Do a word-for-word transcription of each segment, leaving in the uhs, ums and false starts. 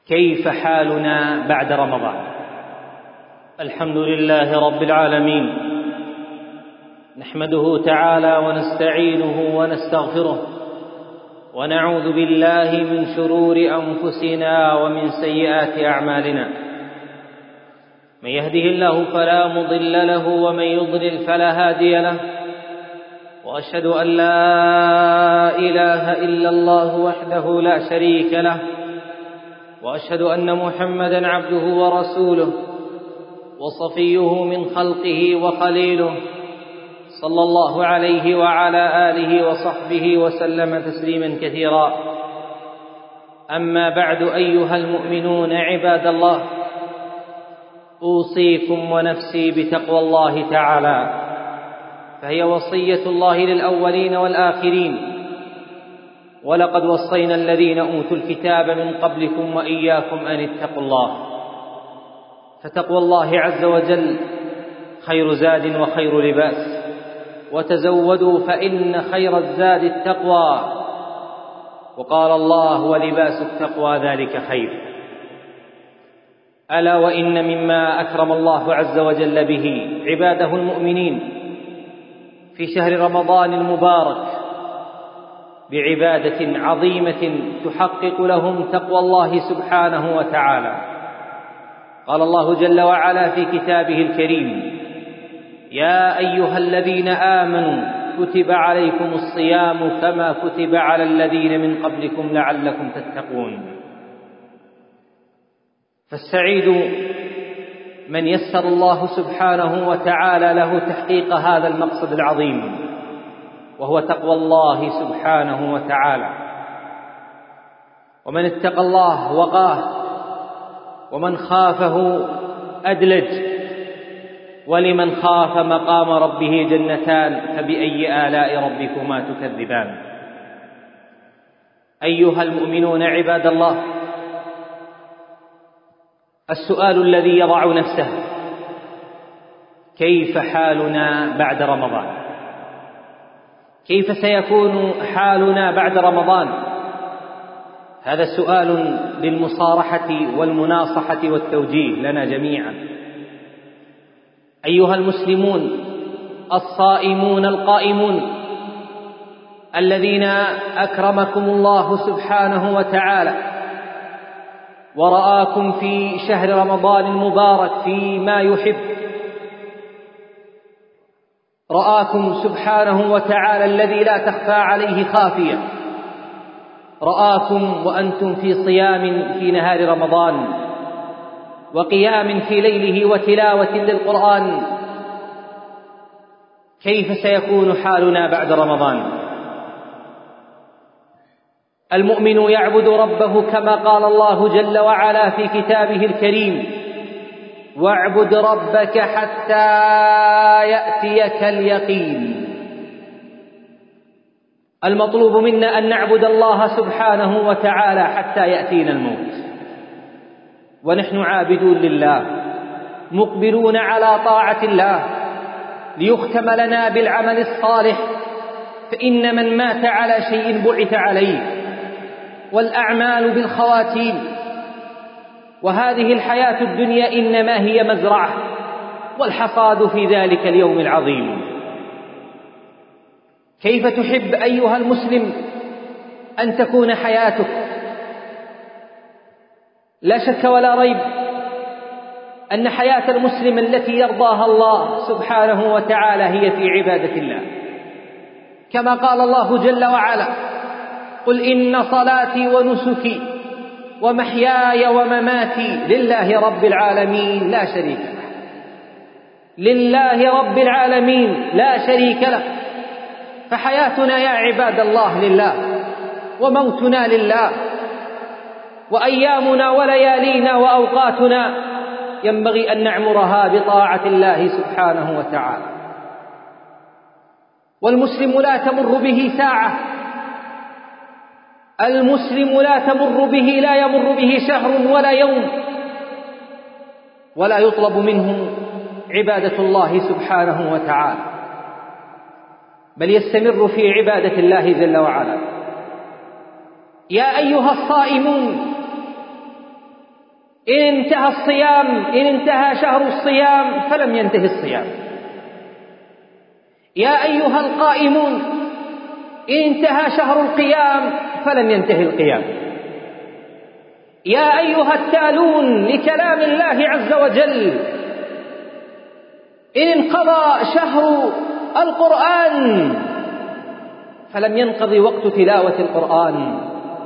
كيف حالنا بعد رمضان؟ الحمد لله رب العالمين، نحمده تعالى ونستعينه ونستغفره، ونعوذ بالله من شرور أنفسنا ومن سيئات أعمالنا. من يهده الله فلا مضل له، ومن يضلل فلا هادي له، وأشهد أن لا إله إلا الله وحده لا شريك له، وأشهد أن محمدًا عبده ورسوله وصفيه من خلقه وخليله، صلى الله عليه وعلى آله وصحبه وسلم تسليمًا كثيرا. أما بعد، أيها المؤمنون عباد الله، أوصيكم ونفسي بتقوى الله تعالى، فهي وصية الله للأولين والآخرين. ولقد وصينا الذين أوتوا الكتاب من قبلكم وإياكم أن اتقوا الله. فتقوى الله عز وجل خير زاد وخير لباس، وتزودوا فإن خير الزاد التقوى، وقال الله: ولباس التقوى ذلك خير. ألا وإن مما أكرم الله عز وجل به عباده المؤمنين في شهر رمضان المبارك بعبادة عظيمة تحقق لهم تقوى الله سبحانه وتعالى. قال الله جل وعلا في كتابه الكريم: يا أيها الذين آمنوا كتب عليكم الصيام كما كتب على الذين من قبلكم لعلكم تتقون. فالسعيد من يسر الله سبحانه وتعالى له تحقيق هذا المقصد العظيم، وهو تقوى الله سبحانه وتعالى. ومن اتقى الله وقاه، ومن خافه أدلج. ولمن خاف مقام ربه جنتان، فبأي آلاء ربكما تكذبان. أيها المؤمنون عباد الله، السؤال الذي يضع نفسه: كيف حالنا بعد رمضان؟ كيف سيكون حالنا بعد رمضان؟ هذا سؤال للمصارحة والمناصحة والتوجيه لنا جميعا. أيها المسلمون الصائمون القائمون الذين أكرمكم الله سبحانه وتعالى ورآكم في شهر رمضان المبارك فيما يحب، رآكم سبحانه وتعالى الذي لا تخفى عليه خافية، رآكم وأنتم في صيام في نهار رمضان، وقيام في ليله، وتلاوة للقرآن. كيف سيكون حالنا بعد رمضان؟ المؤمن يعبد ربه كما قال الله جل وعلا في كتابه الكريم: واعبد ربك حتى يأتيك اليقين. المطلوب منا أن نعبد الله سبحانه وتعالى حتى يأتينا الموت، ونحن عابدون لله مقبلون على طاعة الله ليختم لنا بالعمل الصالح. فإن من مات على شيء بعث عليه، والأعمال بالخواتيم. وهذه الحياة الدنيا إنما هي مزرعة، والحصاد في ذلك اليوم العظيم. كيف تحب أيها المسلم أن تكون حياتك؟ لا شك ولا ريب أن حياة المسلم التي يرضاها الله سبحانه وتعالى هي في عبادة الله، كما قال الله جل وعلا: قل إن صلاتي ونسكي ومحياي ومماتي لله رب العالمين لا شريك له. لله رب العالمين لا شريك له. فحياتنا يا عباد الله لله، وموتنا لله، وأيامنا وليالينا وأوقاتنا ينبغي أن نعمرها بطاعة الله سبحانه وتعالى. والمسلم لا تمر به ساعة، المسلم لا تمر به لا يمر به شهر ولا يوم ولا يطلب منه عبادة الله سبحانه وتعالى، بل يستمر في عبادة الله جل وعلا. يا أيها الصائمون إن انتهى الصيام إن انتهى شهر الصيام فلم ينتهي الصيام. يا أيها القائمون إن انتهى شهر القيام فلم ينتهي القيام. يا أيها التالون لكلام الله عز وجل إن انقضى شهر القرآن فلم ينقضي وقت تلاوة القرآن،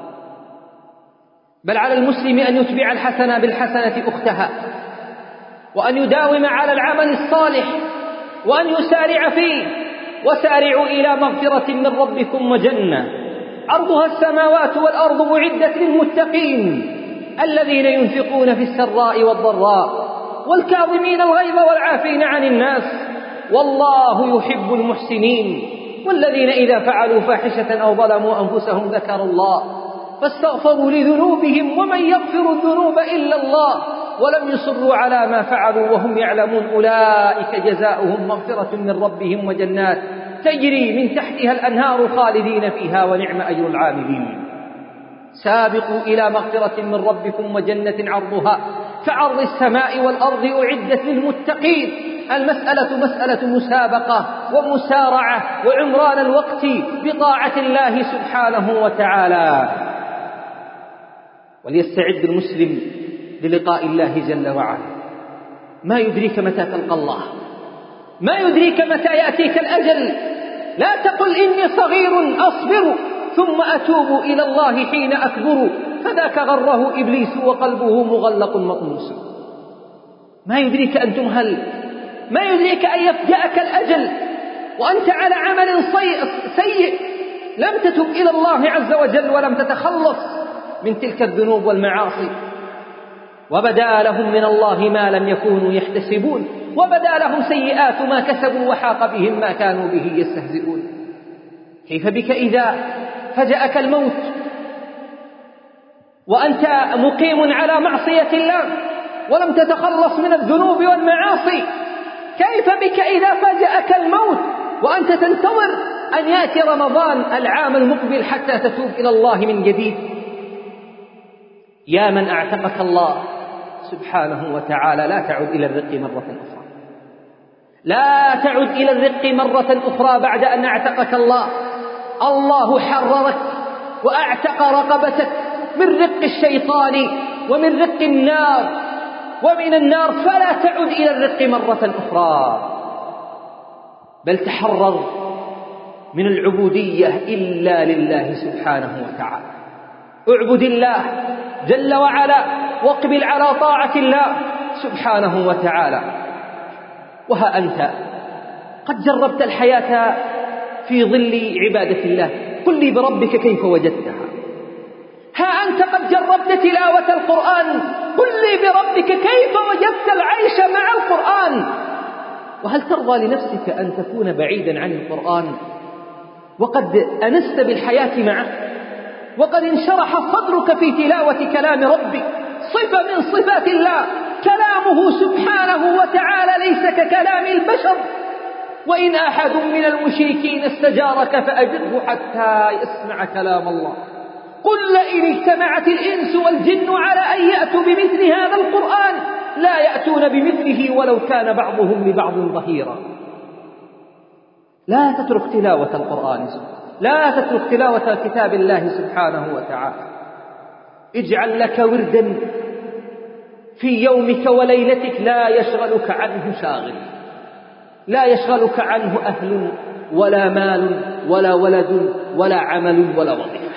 بل على المسلم أن يتبع الحسنة بالحسنة أختها، وأن يداوم على العمل الصالح، وأن يسارع فيه. وسارعوا إلى مغفرة من ربكم وجنة عرضها السماوات والأرض أعدت للمتقين الذين ينفقون في السراء والضراء والكاظمين الغيظ والعافين عن الناس والله يحب المحسنين. والذين إذا فعلوا فاحشة أو ظلموا أنفسهم ذكروا الله فاستغفروا لذنوبهم ومن يغفر الذنوب إلا الله ولم يصروا على ما فعلوا وهم يعلمون أولئك جزاؤهم مغفرة من ربهم وجنات تجري من تحتها الأنهار خالدين فيها ونعم أجر العاملين. سابقوا إلى مغفرة من ربكم وجنة عرضها كعرض السماء والأرض أعدت للمتقين. المسألة مسألة مسابقة ومسارعة وعمران الوقت بطاعة الله سبحانه وتعالى. وليستعد المسلم للقاء الله جل وعلا. ما يدريك متى تلقى الله، ما يدريك متى يأتيك الأجل. لا تقل إني صغير أصبر ثم أتوب إلى الله حين أكبر فذاك غره إبليس وقلبه مغلق مطموس. ما يدريك أن تمهل، ما يدريك أن يفجأك الأجل وأنت على عمل سيء لم تتب إلى الله عز وجل ولم تتخلص من تلك الذنوب والمعاصي. وبدا لهم من الله ما لم يكونوا يحتسبون وبدا لهم سيئات ما كسبوا وحاق بهم ما كانوا به يستهزئون. كيف بك إذا فجأك الموت وأنت مقيم على معصية الله ولم تتخلص من الذنوب والمعاصي؟ كيف بك إذا فجأك الموت وأنت تنتظر أن يأتي رمضان العام المقبل حتى تتوب إلى الله من جديد؟ يا من أعتقك الله سبحانه وتعالى لا تعد إلى الرق مرة أخرى، لا تعد إلى الرق مرة أخرى بعد أن أعتقك الله. الله حررك وأعتق رقبتك من رق الشيطان ومن رق النار ومن النار، فلا تعد إلى الرق مرة أخرى، بل تحرر من العبودية إلا لله سبحانه وتعالى. اعبد الله جل وعلا واقبل على طاعة الله سبحانه وتعالى. وها أنت قد جربت الحياة في ظل عبادة الله، قل لي بربك كيف وجدتها. ها أنت قد جربت تلاوة القرآن، قل لي بربك كيف وجدت العيش مع القرآن. وهل ترضى لنفسك أن تكون بعيدا عن القرآن وقد أنست بالحياة معه وقد انشرح صدرك في تلاوة كلام ربك، صفة من صفات الله، كلامه سبحانه وتعالى ليس ككلام البشر. وإن أحد من المشركين استجارك فأجره حتى يسمع كلام الله. قل لئن اجتمعت الإنس والجن على أن يأتوا بمثل هذا القرآن لا يأتون بمثله ولو كان بعضهم لبعض ظهيرا. لا تترك تلاوة القرآن، لا تترك تلاوة كتاب الله سبحانه وتعالى. اجعل لك وردا في يومك وليلتك لا يشغلك عنه شاغل، لا يشغلك عنه أهل ولا مال ولا ولد ولا عمل ولا وظيفة.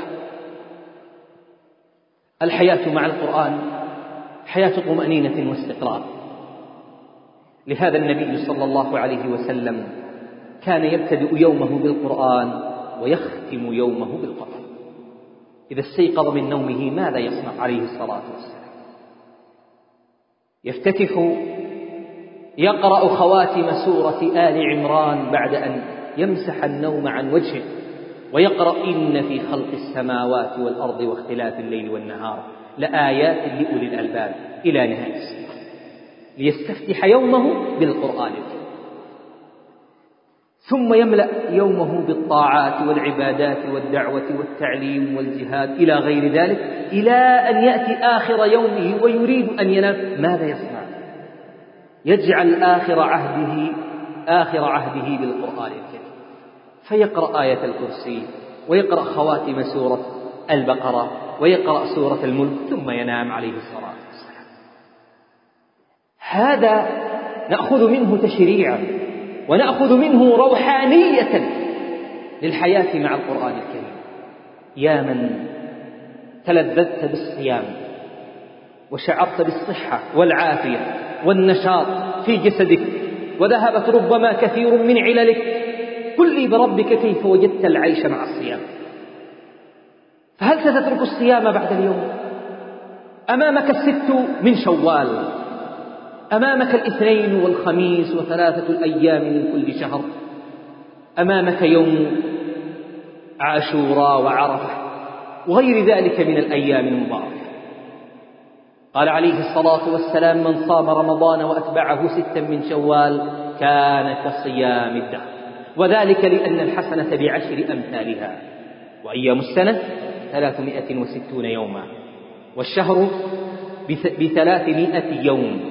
الحياة مع القرآن حياة طمأنينة واستقرار. لهذا النبي صلى الله عليه وسلم كان يبتدئ يومه بالقرآن ويختم يومه بالقرآن. إذا استيقظ من نومه ماذا يصنع عليه الصلاة والسلام؟ يفتتح يقرأ خواتم سورة آل عمران بعد أن يمسح النوم عن وجهه، ويقرأ إن في خلق السماوات والأرض واختلاف الليل والنهار لآيات لأولي الألباب إلى نهاية السورة، ليستفتح يومه بالقرآن. ثم يملأ يومه بالطاعات والعبادات والدعوة والتعليم والجهاد إلى غير ذلك، إلى أن يأتي آخر يومه ويريد أن ينام. ماذا يصنع؟ يجعل آخر عهده آخر عهده بالقرآن الكريم، فيقرأ آية الكرسي، ويقرأ خواتم سورة البقرة، ويقرأ سورة الملك، ثم ينام عليه الصلاة والسلام. هذا نأخذ منه تشريعا، ونأخذ منه روحانية للحياة مع القرآن الكريم. يا من تلذذت بالصيام وشعرت بالصحة والعافية والنشاط في جسدك، وذهبت ربما كثير من عللك، قل لي بربك كيف وجدت العيش مع الصيام؟ فهل ستترك الصيام بعد اليوم؟ أمامك الست من شوال، أمامك الاثنين والخميس وثلاثة الأيام من كل شهر، أمامك يوم عاشوراء وعرفة وغير ذلك من الأيام المباركة. قال عليه الصلاة والسلام: من صام رمضان وأتبعه ستا من شوال كان كصيام الدهر، وذلك لأن الحسنة بعشر أمثالها، وأيام السنة ثلاثمائة وستون يوما، والشهر بثلاثمائة يوم،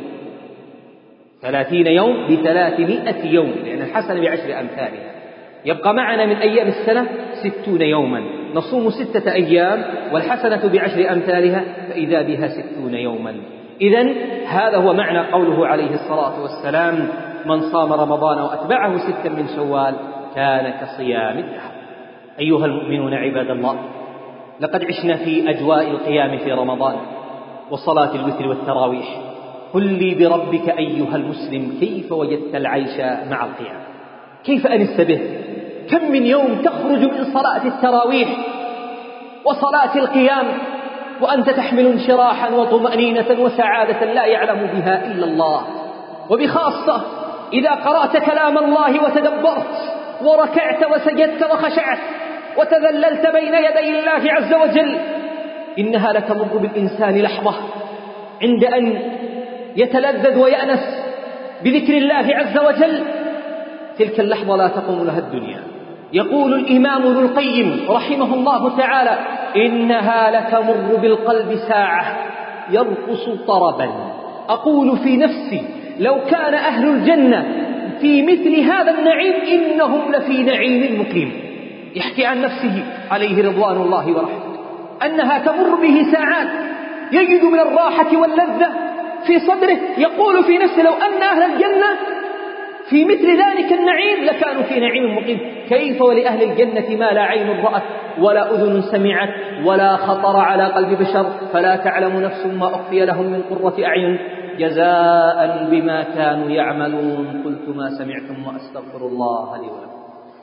ثلاثين يوم بثلاثمائة يوم، لأن الحسنة بعشر أمثالها. يبقى معنا من أيام السنة ستون يوما، نصوم ستة أيام والحسنة بعشر أمثالها، فإذا بها ستون يوما. إذن هذا هو معنى قوله عليه الصلاة والسلام: من صام رمضان وأتبعه ستا من شوال كان كصيام الدهر. أيها المؤمنون عباد الله، لقد عشنا في أجواء القيام في رمضان وصلاة الوتر والتراويح. قل لي بربك أيها المسلم كيف وجدت العيش مع القيام؟ كيف أنست به؟ كم من يوم تخرج من صلاة التراويح وصلاة القيام وأنت تحمل انشراحا وطمأنينة وسعادة لا يعلم بها إلا الله، وبخاصة إذا قرأت كلام الله وتدبرت وركعت وسجدت وخشعت وتذللت بين يدي الله عز وجل، إنها لتمر بالإنسان لحظة عند أن يتلذذ ويأنس بذكر الله عز وجل، تلك اللحظة لا تقوم لها الدنيا. يقول الإمام ابن القيم رحمه الله تعالى: إنها لتمر بالقلب ساعة يرقص طربا، أقول في نفسي لو كان أهل الجنة في مثل هذا النعيم إنهم لفي نعيم مقيم. يحكي عن نفسه عليه رضوان الله ورحمته أنها تمر به ساعات يجد من الراحة واللذة في صدره، يقول في نفسه لو أن أهل الجنة في مثل ذلك النعيم لكانوا في نعيم مقيم. كيف ولأهل الجنة ما لا عين رأت ولا أذن سمعت ولا خطر على قلب بشر، فلا تعلم نفس ما أخفي لهم من قرة أعين جزاء بما كانوا يعملون. قلت ما سمعتم وأستغفر الله لي ولكم.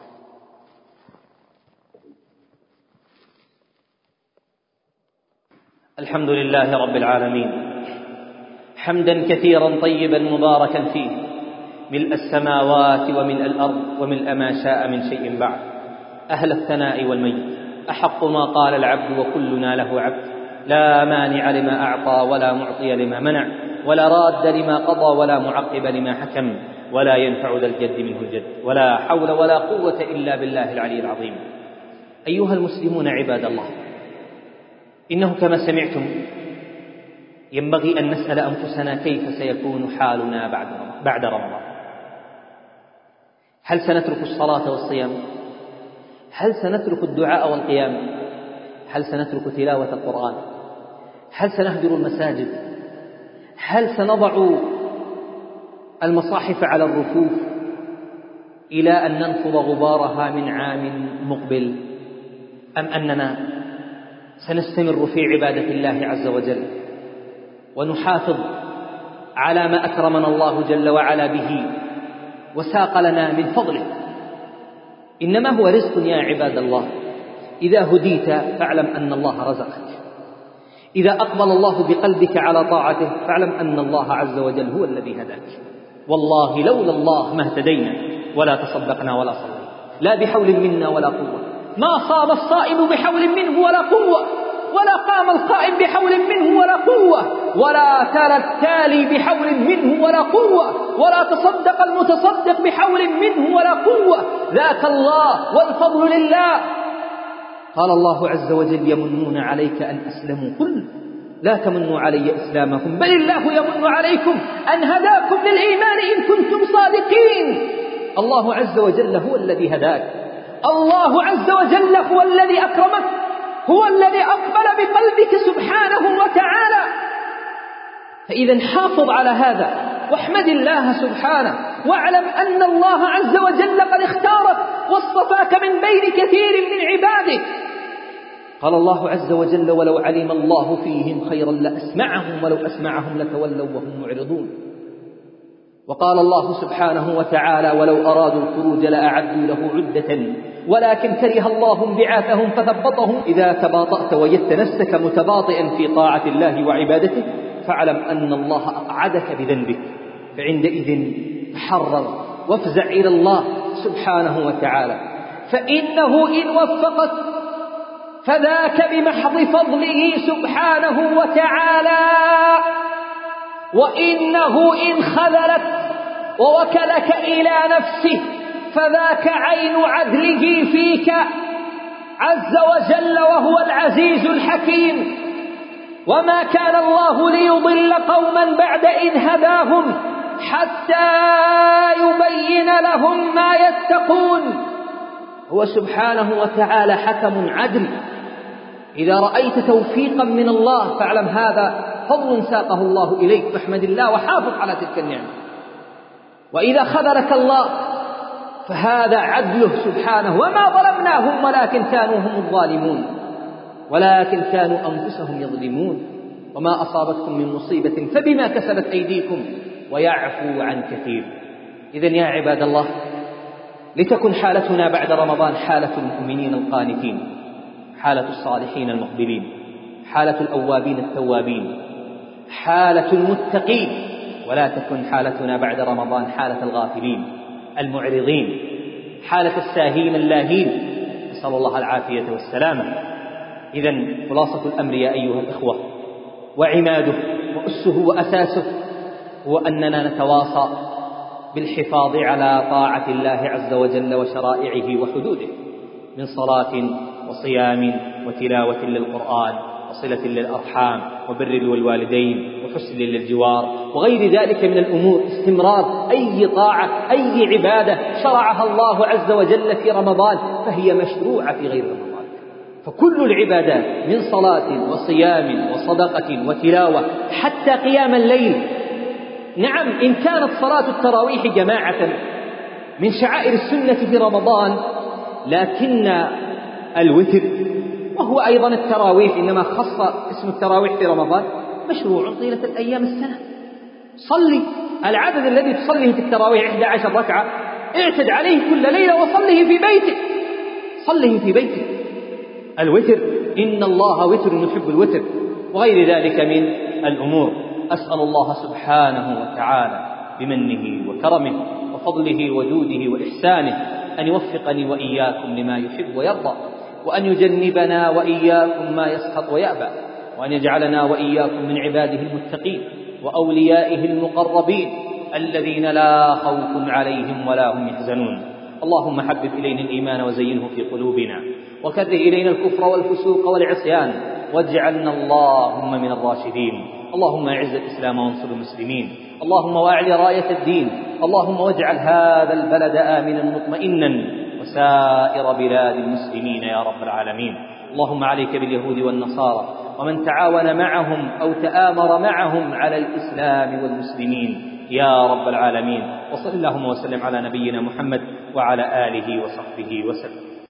الحمد لله رب العالمين، حمدا كثيرا طيبا مباركا فيه، ملء السماوات وملء الأرض وملء ما شاء من شيء بعد. أهل الثناء والمجد، أحق ما قال العبد وكلنا له عبد، لا مانع لما أعطى ولا معطي لما منع، ولا راد لما قضى ولا معقب لما حكم، ولا ينفع ذا الجد منه الجد، ولا حول ولا قوة إلا بالله العلي العظيم. أيها المسلمون عباد الله، إنه كما سمعتم ينبغي أن نسأل أنفسنا كيف سيكون حالنا بعد رمضان. هل سنترك الصلاة والصيام؟ هل سنترك الدعاء والقيام؟ هل سنترك تلاوة القرآن؟ هل سنهجر المساجد؟ هل سنضع المصاحف على الرفوف إلى أن ننفض غبارها من عام مقبل؟ أم أننا سنستمر في عبادة الله عز وجل ونحافظ على ما أكرمنا الله جل وعلا به وساق لنا من فضله؟ إنما هو رزق يا عباد الله، إذا هديت فاعلم أن الله رزقك، إذا أقبل الله بقلبك على طاعته فاعلم أن الله عز وجل هو الذي هداك. والله لولا الله ما اهتدينا ولا تصدقنا ولا صلينا، لا بحول منا ولا قوة. ما صام الصائم بحول منه ولا قوة، ولا قام القائم بحول منه ولا قوة، ولا ترى التالي بحول منه ولا قوة. ولا تصدق المتصدق بحول منه ولا قوة، ذاك الله والفضل لله. قال الله عز وجل: يمنون عليك أن أسلموا، قل لا تمنوا علي إسلامكم بل الله يمن عليكم أن هداكم للإيمان إن كنتم صادقين. الله عز وجل هو الذي هداك، الله عز وجل هو الذي أكرمك، هو الذي أقبل بقلبك سبحانه وتعالى. فإذا حافظ على هذا واحمد الله سبحانه، واعلم أن الله عز وجل قد اختارك واصطفاك من بين كثير من عباده. قال الله عز وجل: ولو علم الله فيهم خيرا لأسمعهم ولو أسمعهم لتولوا وهم معرضون. وقال الله سبحانه وتعالى: ولو أرادوا الخروج لأعدوا له عدة ولكن كره الله انبعاثهم فثبطهم. إذا تباطأت وجدت نفسك متباطئا في طاعة الله وعبادته فاعلم أن الله أقعدك بذنبك، فعندئذ تحرر وافزع إلى الله سبحانه وتعالى، فإنه إن وفقك فذاك بمحض فضله سبحانه وتعالى، وإنه إن خذلك ووكلك إلى نفسه فذاك عين عدله فيك عز وجل وهو العزيز الحكيم. وما كان الله ليضل قوما بعد إذ هداهم حتى يبين لهم ما يتقون. هو سبحانه وتعالى حكم عدل. إذا رأيت توفيقا من الله فاعلم هذا فضل ساقه الله إليك، فاحمد الله وحافظ على تلك النعمة. وإذا خذلك الله فهذا عدله سبحانه. وما ظلمناهم ولكن كانوا هم الظالمون، ولكن كانوا أنفسهم يظلمون. وما أصابتكم من مصيبة فبما كسبت أيديكم ويعفو عن كثير. إذن يا عباد الله، لتكن حالتنا بعد رمضان حالة المؤمنين القانتين، حالة الصالحين المقبلين، حالة الأوابين التوابين، حالة المتقين، ولا تكن حالتنا بعد رمضان حالة الغافلين المعرضين، حالة الساهين اللاهين، نسأل الله العافية والسلامة. إذن خلاصة الأمر يا أيها الإخوة وعماده وأسه وأساسه هو أننا نتواصى بالحفاظ على طاعة الله عز وجل وشرائعه وحدوده من صلاة وصيام وتلاوة للقرآن وصلة للأرحام وبر والوالدين وحسن للجوار وغير ذلك من الأمور. استمرار أي طاعة أي عبادة شرعها الله عز وجل في رمضان فهي مشروعة في غير رمضان. فكل العبادات من صلاة وصيام وصدقة وتلاوة حتى قيام الليل. نعم، إن كانت صلاة التراويح جماعة من شعائر السنة في رمضان، لكن الوتر وهو أيضا التراويح إنما خص اسم التراويح في رمضان مشروع طيلة الأيام السنة. صلي العدد الذي تصليه في التراويح إحدى عشر ركعة، اعتد عليه كل ليلة وصليه في بيتك، صليه في بيتك. الوتر إن الله وتر يحب الوتر وغير ذلك من الأمور. أسأل الله سبحانه وتعالى بمنه وكرمه وفضله وجوده وإحسانه أن يوفقني وإياكم لما يحب ويرضى، وأن يجنبنا وإياكم ما يسخط ويأبى، وأن يجعلنا وإياكم من عباده المتقين وأوليائه المقربين الذين لا خوف عليهم ولا هم يحزنون. اللهم حبب إلينا الإيمان وزينه في قلوبنا، وكره إلينا الكفر والفسوق والعصيان، واجعلنا اللهم من الراشدين. اللهم أعز الإسلام وانصر المسلمين، اللهم واعل راية الدين، اللهم واجعل هذا البلد آمنا مطمئنا وسائر بلاد المسلمين يا رب العالمين. اللهم عليك باليهود والنصارى ومن تعاون معهم أو تآمر معهم على الإسلام والمسلمين يا رب العالمين. وصل اللهم وسلم على نبينا محمد وعلى آله وصحبه وسلم.